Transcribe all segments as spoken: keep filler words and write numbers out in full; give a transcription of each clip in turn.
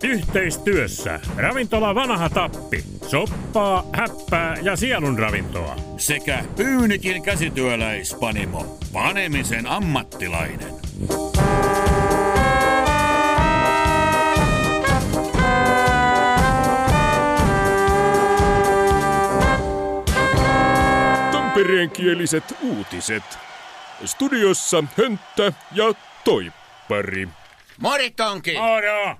Yhteistyössä ravintola Vanha Tappi. Soppaa, häppää ja sielun ravintoa. Sekä Pyynikin käsityöläispanimo. Panemisen ammattilainen. Tampereenkieliset uutiset. Studiossa Hönttä ja Toippari. Moritonki! Moro!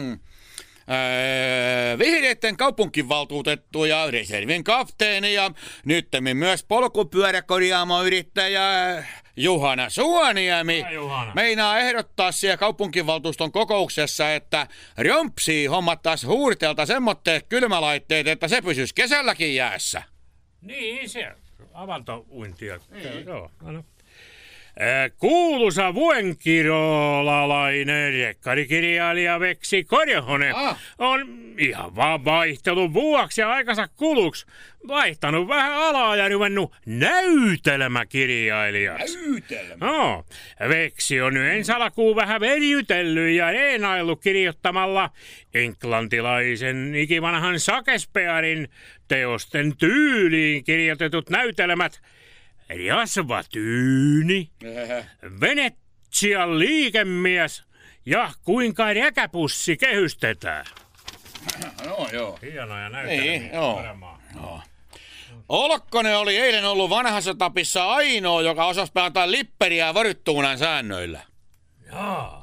Öö, vihreitten kaupunkivaltuutettu ja reservin kapteeni ja nyttemmin myös polkupyöräkorjaamoyrittäjä Juhana Suoniemi Juhana. meinaa ehdottaa siellä kaupunkivaltuuston kokouksessa, että Rjompsii hommattais huurteelta semmoitteet kylmälaitteet, että se pysyisi kesälläkin jäässä. Niin, se avantouintia. Niin. Joo, no. Kuuluisa vuenkirolalainen rekkarikirjailija Veksi Korhonen ah. on ihan vaan vaihtelun vuoksi ja aikansa kuluksi vaihtanut vähän alaa ja ruvennut näytelmäkirjailijaksi. Näytelmä? No, Veksi on nyt ensi alkuun vähän verjytellyt ja reenaillut kirjoittamalla englantilaisen ikivanhan Shakespearin teosten tyyliin kirjoitetut näytelmät Rasvatyyni, Venetsian liikemies ja kuinka räkäpussi kehystetään. No joo. Hienoja näytelmiä. Niin, joo. joo. Olkkonen oli eilen ollut Vanhassa Tapissa ainoa, joka osasi pelata lipperiä varyttuunan säännöillä. Joo.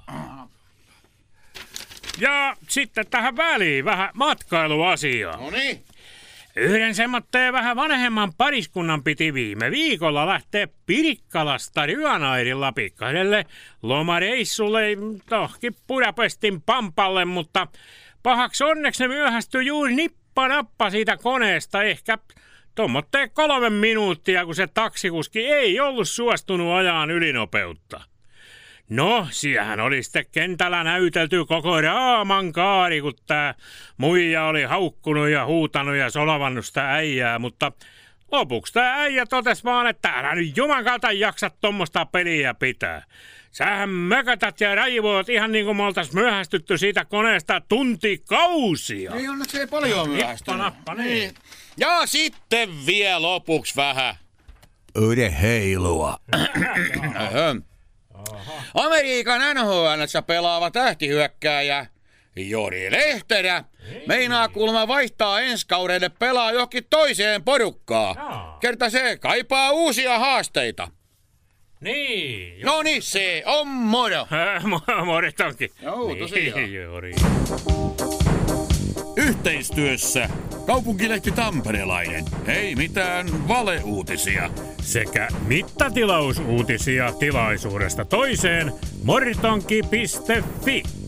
Ja sitten tähän väliin vähän matkailuasiaa. No niin. Yhden semmoitteen vähän vanhemman pariskunnan piti viime viikolla lähteä Pirikkalasta Ryanairilla pikkaiselle lomareissulle tohki Budapestin Pampalle, mutta pahaksi onneksi ne myöhästyi juuri nippanappa siitä koneesta ehkä tommotteen kolme minuuttia, kun se taksikuski ei ollut suostunut ajaan ylinopeutta. No, siellähän oli sitten kentällä näytelty koko raaman kaari, kun tää muija oli haukkunut ja huutanut ja solavannut sitä äijää, mutta lopuksi tää äijä totesi vaan, että älä nyt juman kautta jaksa tommoista peliä pitää. Sähän mökötät ja raivoat ihan niin kuin me oltais myöhästytty siitä koneesta tuntikausia. Ei onneksi ei paljon myöhästynyt. Nippanappa, niin. Ja sitten vielä lopuksi vähän heilua. Amerikan N H L:ssä pelaava tähtihyökkääjä Jori Lehterä meinaa kuulemma vaihtaa ensi kaudelle pelaa johonkin toiseen porukkaan. Kerta se kaipaa uusia haasteita. Niin. No niin, se on moro. Moritonki. Joo, tosiaan. Niin, Jori. Yhteistyössä kaupunkilehti Tamperelainen. Ei mitään valeuutisia. Sekä mittatilausuutisia tilaisuudesta toiseen moritonki piste fi.